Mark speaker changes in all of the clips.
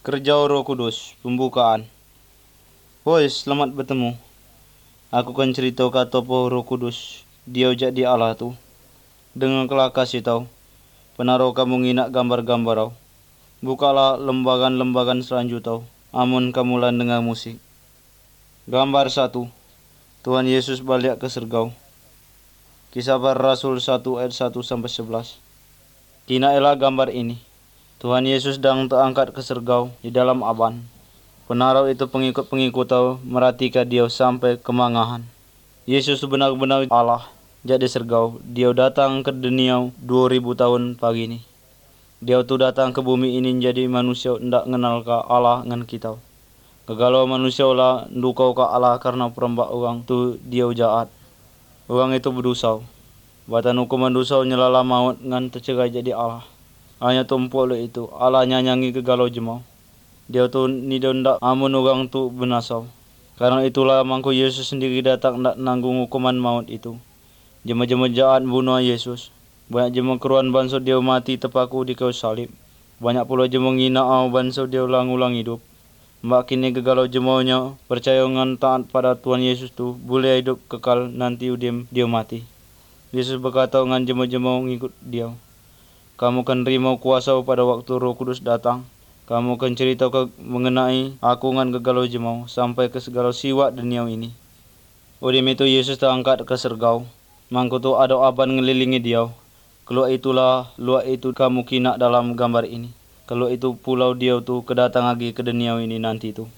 Speaker 1: Kerja Roh Kudus, pembukaan. Woi, selamat bertemu. Aku kan cerita kata po Roh Kudus, dia jadi Allah tu. Dengan kelak kasih tahu, penaruh kamu nginak gambar-gambar tau. Bukalah lembagan-lembagan selanjut tau. Amun kamu lan dengar musik. Gambar 1. Tuhan Yesus balik ke surgau. Kisah para Rasul 1 ayat 1 sampai 11. Kinailah gambar ini. Tuhan Yesus sedang terangkat ke surgau di dalam aban. Penaruh itu pengikut-pengikut tahu merhatikan dia sampai kemangahan. Yesus benar-benar Allah jadi surgau. Dia datang ke dunia 2000 tahun pagi ini. Dia tu datang ke bumi ini jadi manusia ndak kenal ke Allah ngan kita. Kegalau manusia lah ndukau ke Allah karena perembak orang tu dia jahat. Orang itu berdosa. Batan hukuman dosa nyelala maut ngan tercerai jadi Allah. Hanya tumpuk le itu Allah nyanyangi kegalau jemau. Dia tu ni ndak amun orang tu benasau. Karena itulah mangko Yesus sendiri datang ndak nanggung hukuman maut itu. Jema-jema jahat bunuh Yesus. Banyak jema keruan bangsa dia mati terpaku di kayu salib. Banyak pula jema ngina bangsa dia ulang-ulang hidup. Mbak kini kegalau jemaunya percaya ngan taat pada Tuhan Yesus tu boleh hidup kekal nanti dia mati. Yesus berkata ngan jema-jema ngikut dia. Kamu kan rimau kuasa pada waktu Roh Kudus datang. Kamu akan cerita mengenai aku ngan kegalau jemau sampai ke segala siwak dunia ini. Udim itu Yesus terangkat ke surgau. Mangko tu ada aban ngelilingi dia. Keluar itulah luar itu kamu kinak dalam gambar ini. Keluar itu pulau dia tu kedatang lagi ke dunia ini nanti tu.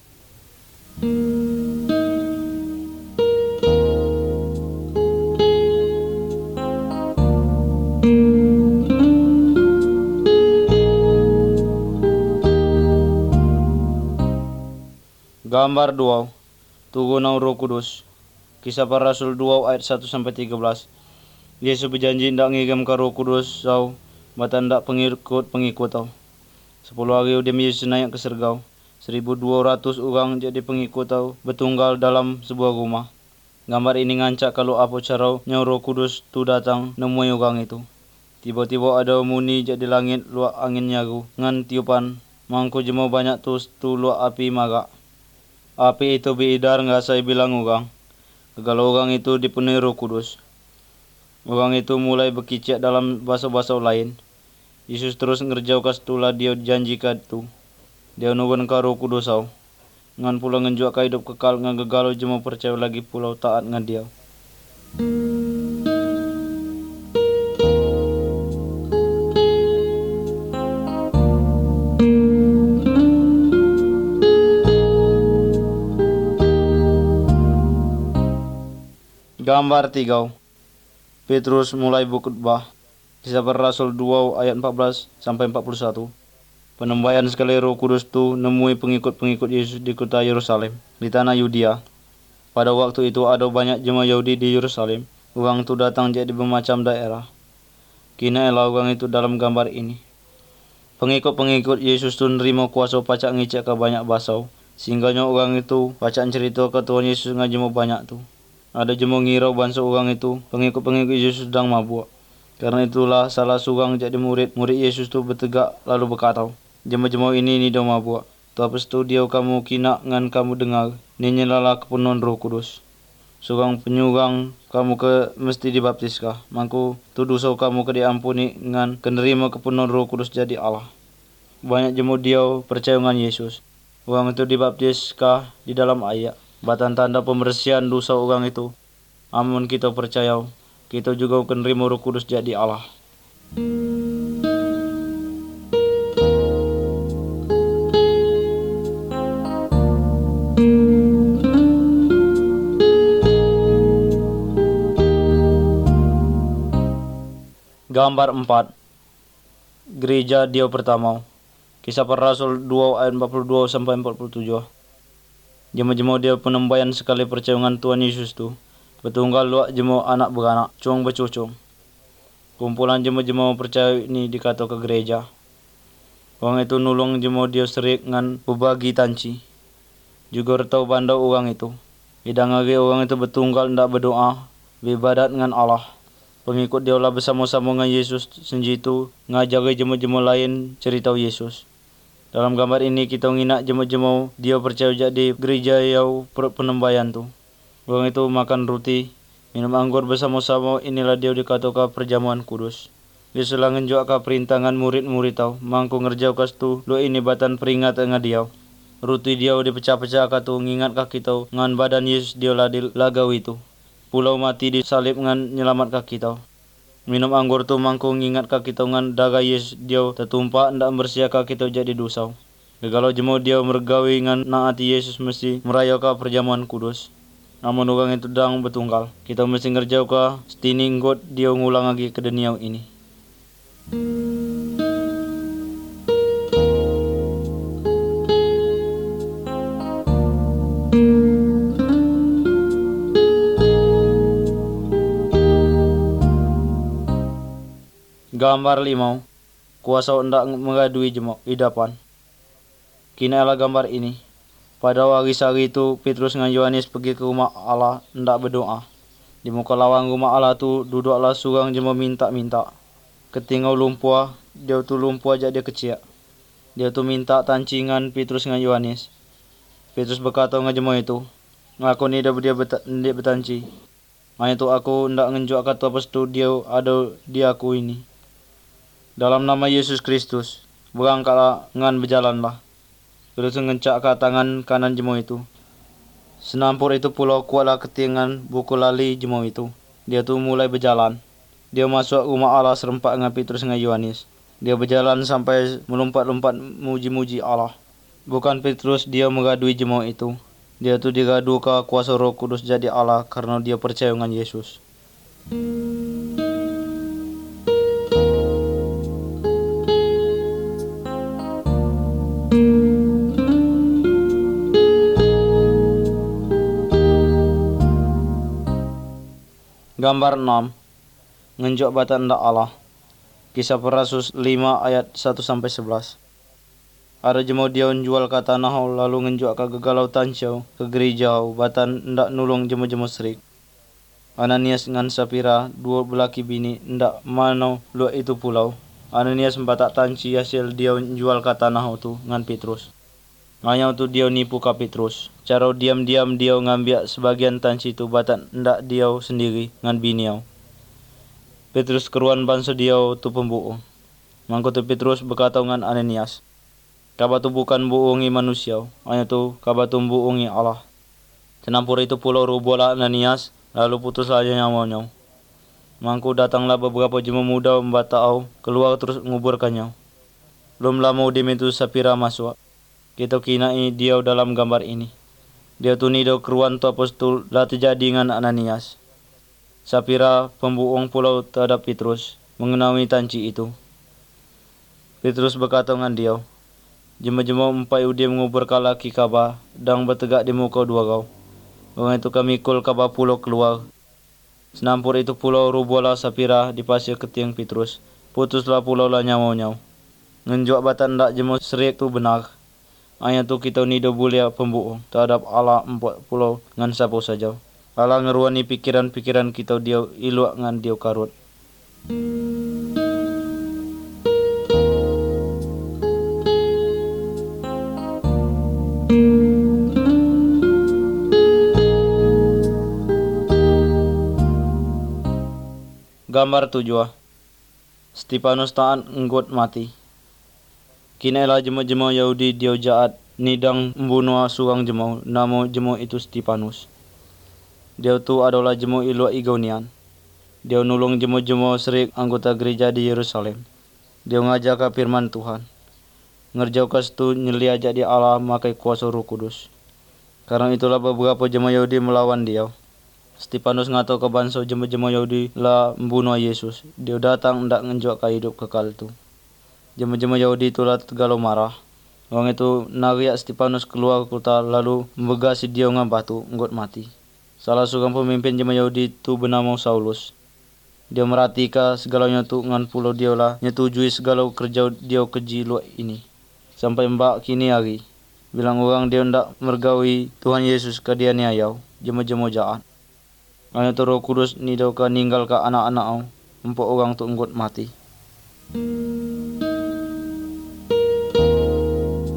Speaker 1: Gambar 2. Turunau Roh Kudus. Kisah para Rasul 2 ayat 1 sampai 13. Yesus berjanji ndak ngirim ke Roh Kudus tau, batan ndak pengikut tau. 10 hari udah Yesus naik ke surgau. 1200 orang jadi pengikut tau, bertunggal dalam sebuah rumah. Gambar ini ngancak kalau apa caranya Roh Kudus tu datang nemui orang itu. Tiba-tiba ada muni jadi langit luak angin nyaru ngan tiupan. Mangko jema banyak tu luak api marak. Api itu beredar ngasai bilang orang. Kegalau orang itu dipenuhi Roh Kudus. Orang itu mulai berkicak dalam bahasa-bahasa lain. Yesus terus ngerjau kastulah dia janjikan tu. Dia nurun ke Roh Kudus tau. Ngan pula ngenjuak ke hidup kekal ngan kegalau jema percaya lagi pulau taat ngan dia. Gambar 3. Petrus mulai berkhotbah. Kisah para Rasul 2 ayat 14 sampai 41. Penembaian sekali Roh Kudus tu nemui pengikut-pengikut Yesus di kota Yerusalem, di tanah Yudea. Pada waktu itu ada banyak jemaah Yahudi di Yerusalem. Orang tu datang jadi bermacam daerah. Kinailah orang itu dalam gambar ini. Pengikut-pengikut Yesus tu nerima kuasa pacak ngicak ke banyak bahasa. Sehingganya orang itu pacak cerita ke Tuhan Yesus ngajemu banyak tu. Ada jema ngirau bangsa orang itu pengikut-pengikut Yesus sedang mabuk. Karena itulah salah seorang jadi murid Yesus tu bertegak lalu berkata, jema-jema ini dah mabuk. Tapi tu dia kamu kinak ngan kamu dengar, ni nyelala kepenuhan Roh Kudus. Seorang penyurang kamu ke mesti dibaptis kah? Mangku tu dosa kamu ke diampuni ngan kenerima kepenuhan Roh Kudus jadi Allah. Banyak jema dia percaya ngan Yesus. Orang itu dibaptis kah di dalam air. Batan tanda pembersihan dosa orang itu. Amun kita percaya, kita juga akan nerima Roh Kudus jadi Allah. Gambar 4. Gereja dia pertama. Kisah para Rasul 2 ayat 42 sampai 47. Jema-jema dia penembaian sekali percaya dengan Tuhan Yesus tu. Bertunggal luak jema anak beranak, cung bercucung. Kumpulan jema-jema percaya ini dikata ke gereja. Orang itu nulung jema dia serik ngan berbagi tanci. Juga retau bandau orang itu. Hidang hari orang itu bertunggal ndak berdoa, beribadat dengan Allah. Pengikut dia lah bersama-sama dengan Yesus senjitu ngajari jema-jema lain cerita Yesus. Dalam gambar ini kita nginak jemo-jemo dia percaya jadi gereja yau perut penembayan tu. Orang itu makan roti, minum anggur bersama-sama, inilah dia dikatakan perjamuan kudus. Dia selang ngenjok ka perintangan murid-murid tau, mangku ngerjau kas tu, lo ini batan peringat dengan dia. Roti dia dipecah-pecah ka tu, ngingat kaki tau, ngan badan Yesus dia lah dilagau itu. Pulau mati disalib ngan nyelamat kaki tau. Minum anggur tu mangku ngingat kaki tau ngan daga Yesus dia tertumpak ndak bersih kaki tau jadi dosau. Kalau jemo dia mergawi ngan naati Yesus mesti merayakan perjamuan kudus. Namun orang itu dang betunggal. Kita mesti ngerjau ka setini nggot dia ngulang lagi ke dunia ini. Gambar 5. Kuasa ndak mengadui jemo idapan. Kinalah gambar ini. Pada hari sehari itu Petrus dengan Yohanes pergi ke rumah Allah ndak berdoa. Di muka lawang rumah Allah tu duduklah seorang jemo minta-minta. Ketingau lumpur, dia tu lumpur aja dia kecil. Dia tu minta tancingan Petrus dengan Yohanes. Petrus berkata dengan jemo itu, "Ngaku ni dah dia bertanci. Hanya tu aku ndak ngenjuk kata pas tu dia ada di aku ini. Dalam nama Yesus Kristus, berangkatlah ngan berjalanlah." Terus ngencak ke tangan kanan jemo itu. Senampur itu pulau kuatlah ketingan buku lali jemo itu. Dia tu mulai berjalan. Dia masuk rumah Allah serempak dengan Petrus dengan Yohanes. Dia berjalan sampai melompat-lompat muji-muji Allah. Bukan Petrus dia mengadui jemo itu. Dia tu digadu ke kuasa Roh Kudus jadi Allah karena dia percaya dengan Yesus. Gambar 6. Ngenjok batan ndak Allah. Kisah para Rasul 5 ayat 1-11. Ada jemo dia jual ke tanah lalu ngenjok ke gegalau tancau ke gereja batan ndak nulung jemo-jemo serik. Ananias ngan Sapira dua belaki bini ndak mano lu itu pulau. Ananias membatak tanci hasil dia jual ke tanah tu ngan Petrus. Hanya tu dia nipu ka Petrus. Cara diam-diam dia ngambil sebagian tanci tu batan ndak dia sendiri ngan biniau. Petrus keruan bangsa dia tu pembohong. Mangko tu Petrus berkata ngan Ananias, "Kaba tu bukan bohongi manusia, hanya tu kaba tu bohongi Allah." Senampur itu pulau rubola Ananias, lalu putus saja nyawanya. Mangko datanglah beberapa jemaah muda membatau keluar terus menguburkannya. Belum lama Udim itu Sapira masuk. Kita kinai dia dalam gambar ini. Dia tu nido keruan tu apostol lah terjadi dengan Ananias. Sapira pembohong pulau terhadap Petrus mengenai tanci itu. Petrus berkata dengan dia, "Jema-jema empai Udim menguburkan laki kaba dan bertegak di muka dua kau. Orang itu kami kul kaba pulau keluar." Senampur itu pulau rubola Sapira di pasir keting Petrus. Putuslah pulau lah nyawa-nyaw. Ngenjok batan ndak jema serik tu benar. Hanya tu kita ni do boleh pembohong terhadap Allah empat pulau ngan siapa saja. Allah ngeruani pikiran-pikiran kita dia iluak ngan dia karut. Gambar 7. Stefanus taan enggot mati. Kinailah jemaah-jemaah Yahudi dia jahat nidang membunuh seorang jemaah, nama jemaah itu Stefanus. Dia tu adalah jemaah Ilua Igonian. Dia nulung jemaah-jemaah serik anggota gereja di Yerusalem. Dia ngajar ke firman Tuhan. Ngerjau kas tu nyelia jadi Allah makai kuasa Roh Kudus. Karena itulah beberapa jemaah Yahudi melawan dia. Stefanus ngato ke bangsa jemaah-jemaah Yahudi lah membunuh Yesus. Dia datang ndak ngenjok ke hidup kekal tu. Jemaah-jemaah Yahudi itulah tergalau marah. Orang itu nariak Stefanus keluar kota lalu membegasi dia dengan batu, enggot mati. Salah seorang pemimpin jemaah Yahudi itu bernama Saulus. Dia merhatikan segalanya tu dengan pulau dia lah nyetujui segala kerja dia keji luar ini. Sampai mbak kini hari. Bilang orang dia ndak mergawi Tuhan Yesus ke dia niayau, jemaah-jemaah jahat. Hanya tu Roh Kudus ni dia ke ninggal ke anak-anak empat orang tu enggot mati.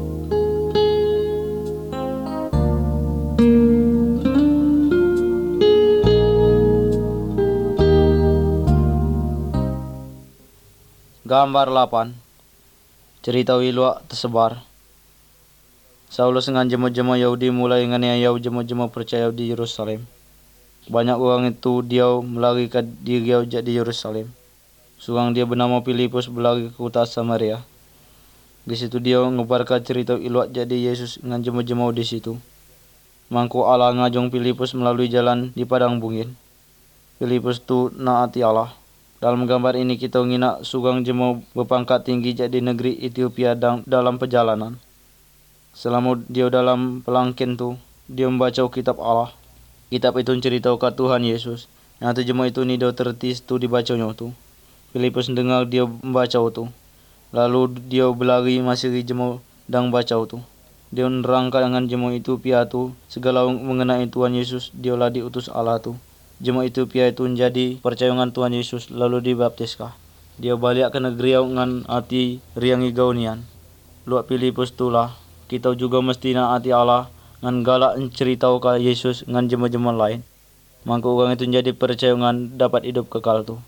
Speaker 1: Gambar 8. Cerita Wilwa tersebar. Saulus dengan jemaah-jemaah Yahudi mulai menganiaya jemaah-jemaah percaya di Yerusalem. Banyak orang itu dia melarikan diri di Yerusalem. Seorang dia bernama Filipus berlari ke kota Samaria. Di situ dia menyebarkan cerita Wilwa jadi Yesus dengan jemaah-jemaah di situ. Mangku Allah ngajong Filipus melalui jalan di padang bukit. Filipus tu naati Allah. Dalam gambar ini kita ngina seorang jemaah berpangkat tinggi jadi negeri Ethiopia dalam perjalanan. Selama dia dalam pelangkin tu, dia membaca kitab Allah. Kitab itu menceritakan Tuhan Yesus. Yang jemaah itu ni dia tertis tu dibacanya tu. Filipus dengar dia membaca tu. Lalu dia berlari masih jemaah dan baca tu. Dia menerangkan dengan jemaah Ethiopia tu segala mengenai Tuhan Yesus, dialah diutus Allah tu. Jemaah Ethiopia itu menjadi percaya dengan Tuhan Yesus lalu dibaptiskah. Dia balik ke negeri dengan hati riang igaunian. Luak Filipus tulah kita juga mesti nak hati Allah dengan galak menceritakan ke Yesus dengan jemaah-jemaah lain. Maka orang itu menjadi percaya dengan dapat hidup kekal tu.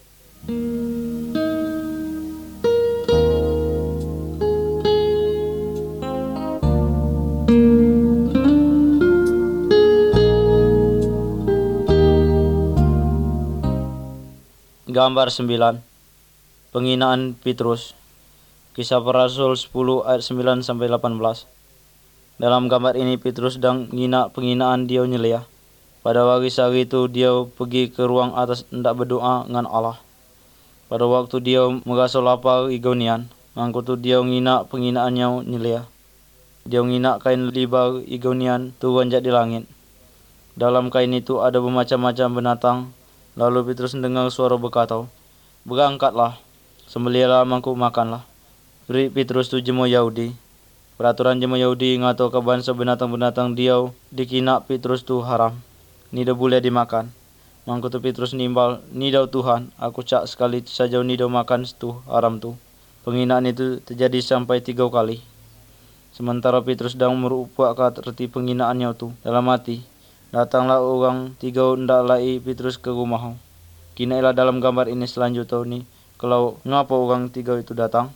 Speaker 1: Gambar 9. Penghinaan Petrus. Kisah Para Rasul 10 ayat 9 sampai 18. Dalam gambar ini Petrus sedang penghinaan dia nyelia. Pada hari itu dia pergi ke ruang atas hendak berdoa dengan Allah. Pada waktu dia merasa lapar igonian, mangko tu dia penghinaannya nyelia. Dia menghina kain libar igonian turun jadi langit. Dalam kain itu ada bermacam-macam binatang. Lalu Petrus mendengar suara berkata, "Berangkatlah, sembelihlah mangko makanlah." Petrus tu jemaah Yahudi. Peraturan jemaah Yahudi ngato ke bangsa binatang-binatang dia dikina Petrus tu haram. Nida boleh dimakan. Mangko tu Petrus nimbal, "Nida Tuhan, aku cak sekali saja nida makan tu haram tu." Penghinaan itu terjadi sampai 3 kali. Sementara Petrus sedang merupakan reti penghinaannya tu dalam hati. Datanglah orang 3 ndak lai Petrus ke rumah. Kinailah dalam gambar ini selanjutnya ni kalau ngapa orang 3 itu datang.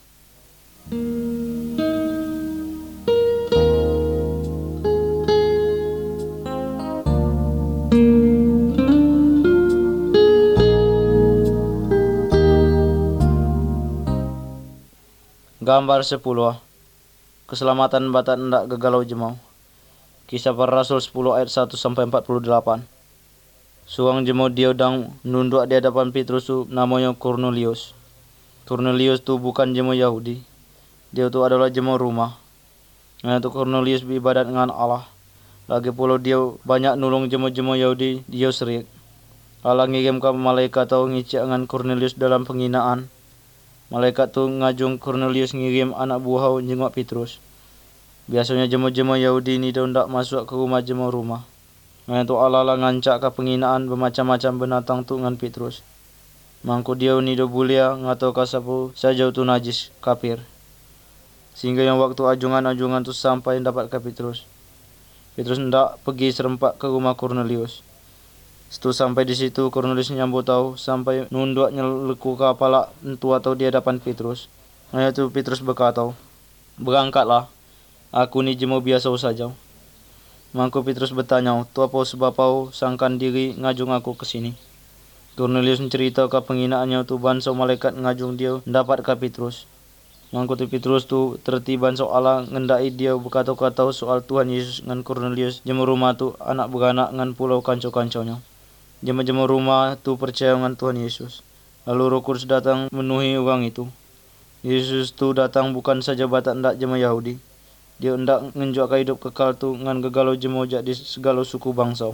Speaker 1: Gambar 10. Keselamatan batat ndak gegalau jemaah. Kisah Para Rasul 10 ayat 1 sampai 48. Seorang jemaah dia sedang menunduk di hadapan Petrus tu namanya Cornelius. Cornelius tu bukan jemaah Yahudi. Dia tu adalah jemaah rumah. Yang tu Cornelius beribadat dengan Allah. Lagi pula dia banyak nolong jemaah-jemaah Yahudi dia serik. Allah ngirimkan malaikat tu ngicik dengan Cornelius dalam penghinaan. Malaikat tu ngajung Cornelius ngirim anak buah jenguk Petrus. Biasanya jemaah-jemaah Yahudi ni dia tidak masuk ke rumah jemaah rumah. Yang tu Allah lah ngancak ke penghinaan bermacam-macam binatang tu dengan Petrus. Mangko dia ni dia boleh ngatakan ke siapa saja tu najis, kafir. Sehingga yang waktu ajungan-ajungan tu sampai dapat ke Petrus. Petrus hendak pergi serempak ke rumah Cornelius. Setelah sampai di situ Cornelius nyambut tahu sampai nunduk nyeleku kepala entu atau di hadapan Petrus. Yang tu Petrus berkata, "Berangkatlah. Aku ni jemaah biasa saja." Mangko Petrus bertanya, "Tu apa sebab kau sangkan diri ngajung aku ke sini?" Cornelius mencerita ke penghinaannya tu bangsa malaikat ngajung dia dapat ke Petrus. Mangko tu Petrus tu terti bangsa Allah ngendai dia berkata-kata soal Tuhan Yesus dengan Cornelius jemaah rumah tu anak beranak dengan pulau kanco-kanconya. Jemaah-jemaah rumah tu percaya dengan Tuhan Yesus. Lalu Roh Kudus datang memenuhi orang itu. Yesus tu datang bukan saja batak ndak jemaah Yahudi. Dia hendak menunjukkan hidup kekal tu dengan gegalau jemaah di segala suku bangsa.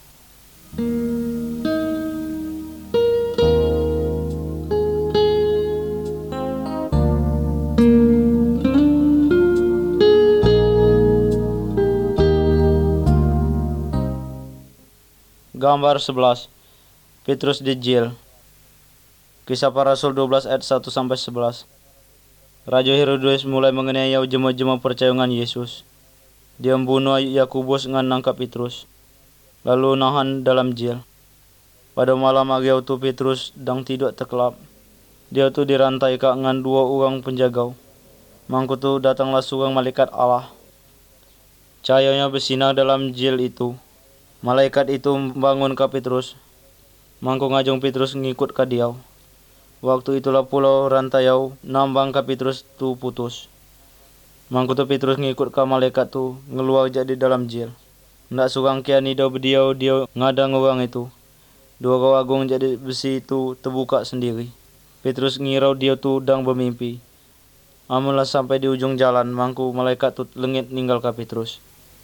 Speaker 1: Gambar 11. Petrus di jail. Kisah Para Rasul 12 ayat 1 sampai 11. Raja Herodes mulai menganiaya jemaah-jemaah percaya dengan Yesus. Dia membunuh Yakobus dengan nangkap Petrus, lalu nahan dalam jail. Pada malam hari itu Petrus sedang tidur terkelap. Dia tu dirantai ka ngan 2 orang penjagau. Mangku tu datanglah seorang malaikat Allah. Cahayanya bersinar dalam jil itu. Malaikat itu bangun ka Petrus. Mangku ngajong Petrus ngikut ka dia. Waktu itulah pulau rantayau nambang ka Petrus tu putus. Mangku tu Petrus ngikut ka malaikat tu ngeluar jadi dalam jil. Ndak seorang kia nido bediau dia ngadang orang itu. 2 kau agung jadi besi itu terbuka sendiri. Petrus ngirau dia tu dang bermimpi. Amunlah sampai di ujung jalan, mangku malaikat tu lengit ninggal ka Petrus.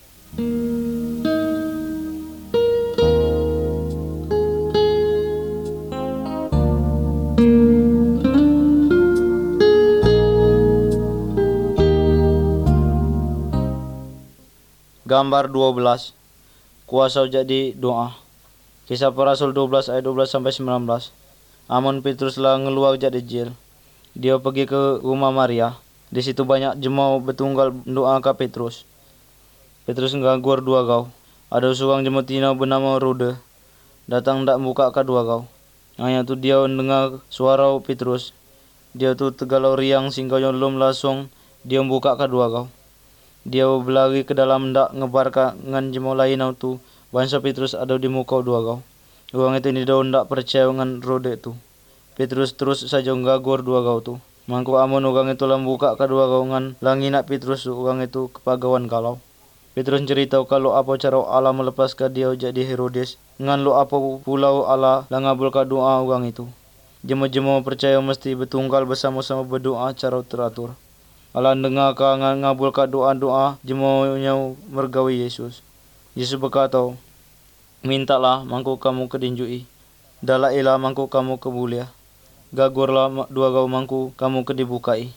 Speaker 1: Gambar 12. Kuasa jadi doa. Kisah para Rasul 12 ayat 12 sampai 19. Amun Petrus lah ngeluar jadi jil. Dia pergi ke rumah Maria. Di situ banyak jemaah bertunggal doa ke Petrus. Petrus nganggur 2 kau. Ada seorang jemaah tina bernama Rode. Datang ndak buka ke 2 kau. Hanya tu dia dengar suara Petrus. Dia tu tergalau riang sehingga belum langsung dia buka ke 2 kau. Dia berlari ke dalam ndak ngebar ka ngan jemaah lain tu. Bangsa Petrus ada di muka 2 kau. Orang itu ni dah ndak percaya dengan Rode tu. Petrus terus saja ngagor 2 kau tu. Mangku amun orang itu lambuka ke 2 kau ngan langi nak Petrus orang itu kepagawan kalau. Petrus cerita kalau apa cara Allah melepaskan dia jadi Herodes. Ngan lo apa pulau Allah langabul ke doa orang itu. Jemaah-jemaah percaya mesti bertunggal bersama-sama berdoa cara teratur. Allah dengar ka ngan ngabul ka doa-doa jemaahnya mergawi Yesus. Yesus berkata, mintalah mangku kamu kedinjui. Dalailah mangku kamu kebulia. Gagurlah 2 kau mangku kamu kedibukai.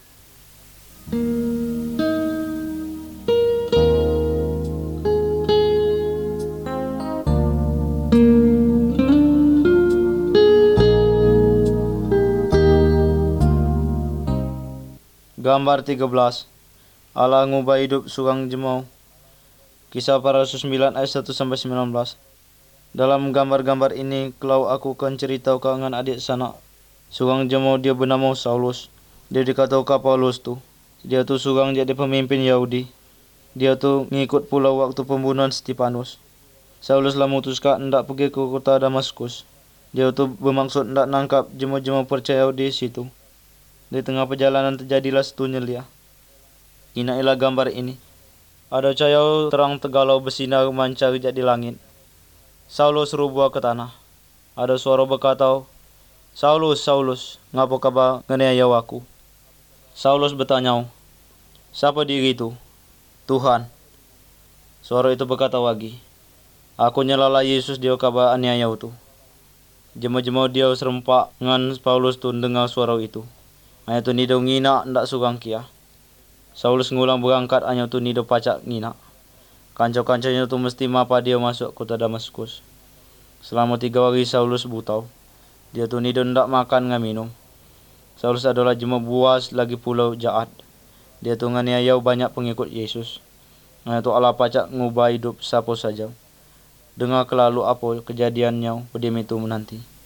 Speaker 1: Gambar 13. Allah ngubah hidup seorang jemaah. Kisah para Rasul 9 ayat 1 sampai 19. Dalam gambar-gambar ini kalau aku akan cerita dengan adik sanak. Seorang jemaah dia bernama Saulus. Dia dikatakan Paulus tu. Dia tu seorang jadi pemimpin Yahudi. Dia tu ngikut pula waktu pembunuhan Stefanus. Saulus lah memutuskan hendak pergi ke kota Damaskus. Dia tu bermaksud hendak nangkap jemaah-jemaah percaya di situ. Di tengah perjalanan terjadilah setunyelia. Inailah gambar ini. Ada cahaya terang tergalau bersinar memancar jadi langit. Saulus rubah ke tanah. Ada suara berkata, Saulus, Saulus, ngapa kabar nganiaya aku? Saulus bertanya, siapa diri itu? Tuhan. Suara itu berkata lagi, aku nyelala Yesus dia kabar aniaya itu. Jemaah-jemaah dia serempak dengan Paulus tu dengar suara itu. Hanya tu nido ngina ndak surang kia. Saulus ngulang berangkat hanya tu nido pacak ngina. Kancau-kancaunya tu mesti mapa dia masuk kota Damaskus. Selama 3 hari Saulus butau. Dia tu nido ndak makan ngan minum. Saulus adalah jemaah buas lagi pulau jahat. Dia tu nganiaya banyak pengikut Yesus. Hanya tu Allah pacak ngubah hidup siapa saja. Dengar kelalu apa kejadiannya pedem itu menanti.